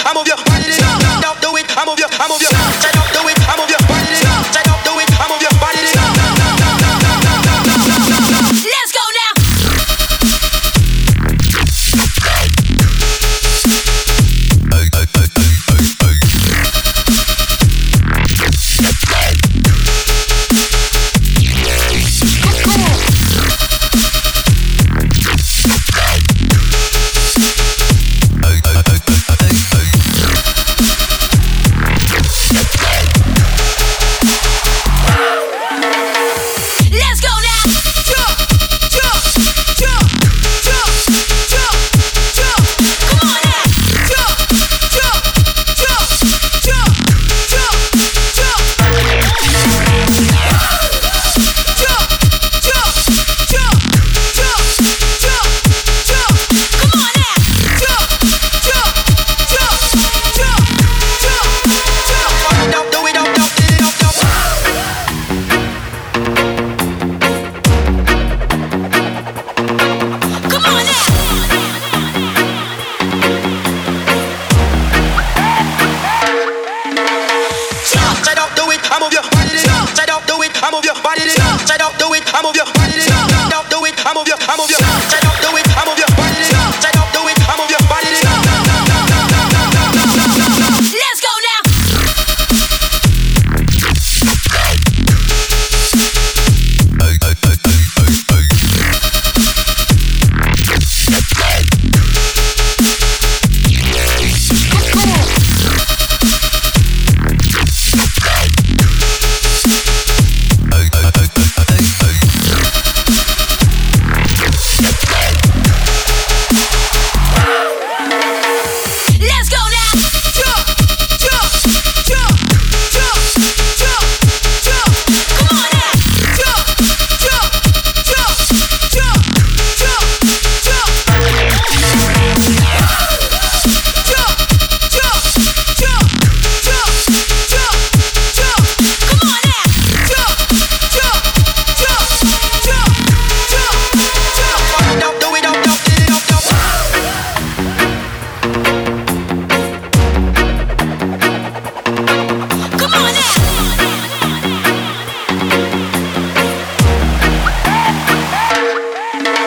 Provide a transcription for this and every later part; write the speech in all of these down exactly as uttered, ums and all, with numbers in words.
I move your body. Side up, do it. I move your, I move your. Side up, do it. I move your body. Side up, do it. I move your body. Let's go now.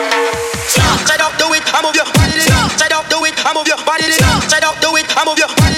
I move your body. Side up, do it. I move your body.